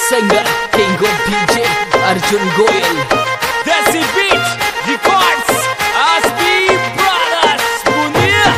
singer, king of DJ, Arjun Goyal. Desi Beat Records, Aspi Brothers, Munir.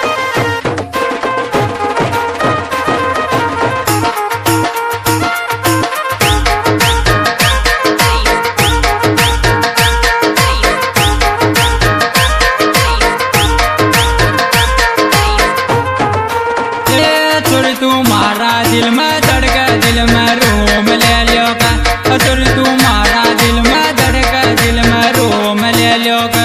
तुम्हारा दिल में धड़का दिल में रोम ले लियो का तुर तुम्हारा दिल में धड़का दिल में रोम ले लियो का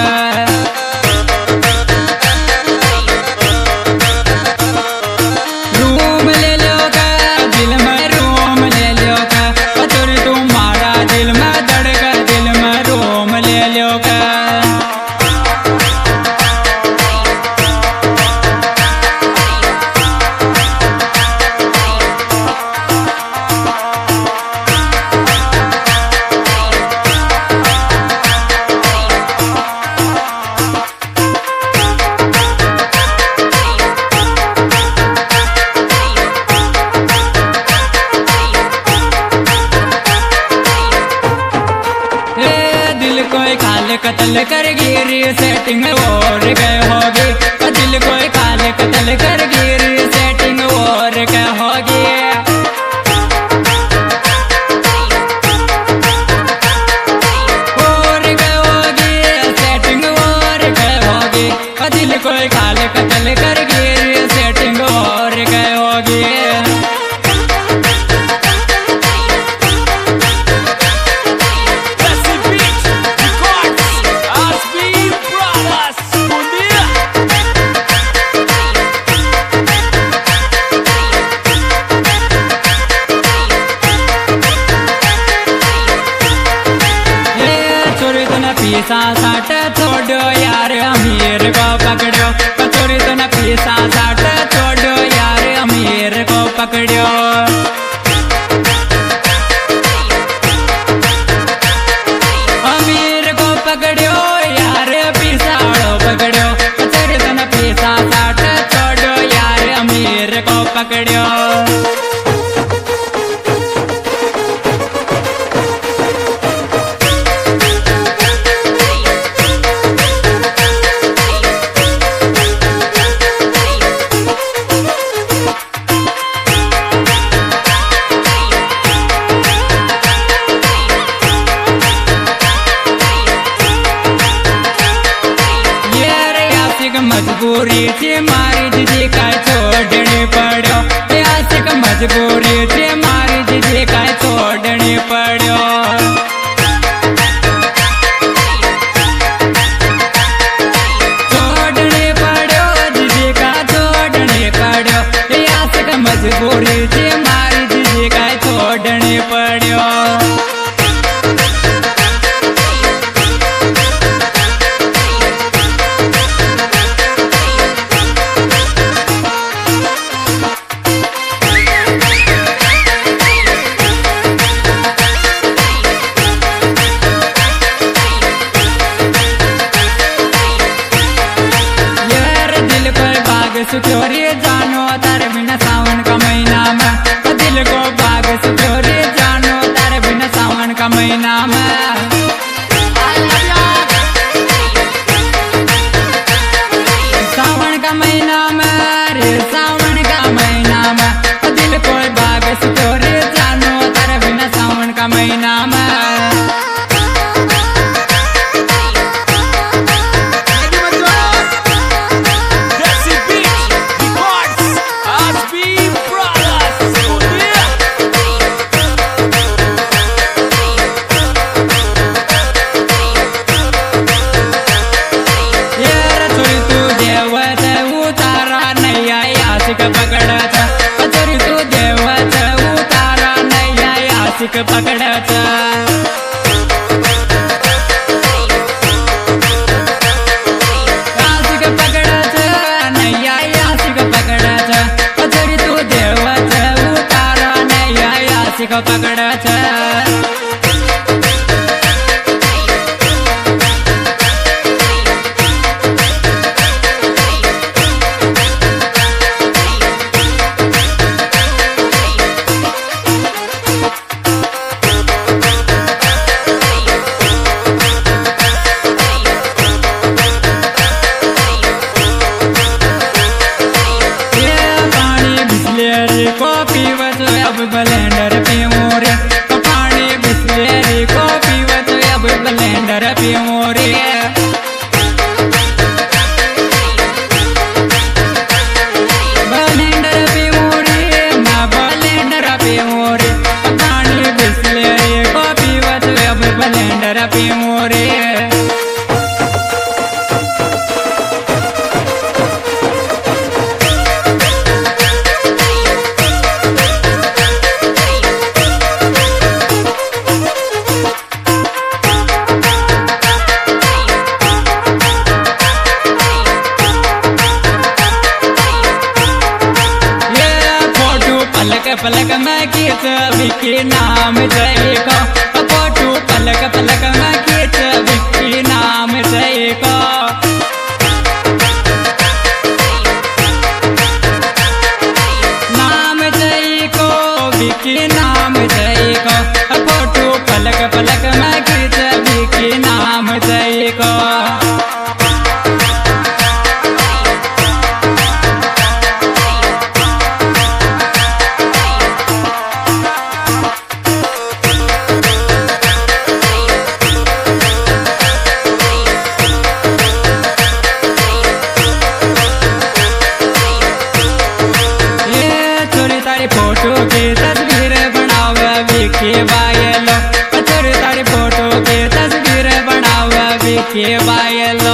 रोम ले लियो का दिल में रोम ले लियो का तुर तुम्हारा दिल में धड़का दिल में रोम ले लियो का कत्ल कर गिरी सेटिंग और गए होगी दिल कोई काले कत्ल कर गिरी सेटिंग और गए होगी और गए होगी सेटिंग और गए होगी दिल कोई काले कत्ल कर गिरी सेटिंग और गए होगी पीसा साठ छोड़ो यार अमीर को पकड़ो चोरी तो न पीसा साठ छोड़ो यार अमीर को पकड़ो अमीर को पकड़ो यार पीसाड़ो पकड़ो चोरी तो न पीसा साठ छोड़ो यार अमीर को पकड़ो मजबूरी थी मारी दीदी का छोड़ने पड़ो आशिक मजबूरी थी मारी दीदी का छोड़ने पड़ो छोड़ने पड़ो दीदी का छोड़ने पड़ो आशिक मजबूरी थी मारी दीदी का छोड़ने पड़ो सुचोरी जानो तारे बिना सावन का महीना में दिल को बाग सुचोरी जानो तारे बिना सावन का महीना में सावन का महीना में रे सावन का महीना में दिल को बाग सुचोरी जानो तारे बिना सावन का महीना में पकड़ाचा चोरी तू देवाचा उतारा नैया आशिक पकड़ाचा आशिक पकड़ाचा नैया आशिक पकड़ाचा चोरी तू देवाचा उतारा नैया आशिक पकड़ाचा पीऊं रे पानी बिस्लेरी को पीवत अब ब्लेंडर पीऊं रे ब्लेंडर पीऊं रे मैं ब्लेंडर पीऊं रे पानी बिस्लेरी को पीवत अब ब्लेंडर पीऊं रे पलक में गीत विकी नाम जय को फोटू पलक पलक में गीत विकी नाम जय को नाम जय को विकी नाम जय को फोटू पलक पलक में गीत विकी नाम जय को फोटो की तस्वीर बनावे विकी बायलो चोरी तारी फोटो की तस्वीर बनावे विकी बायलो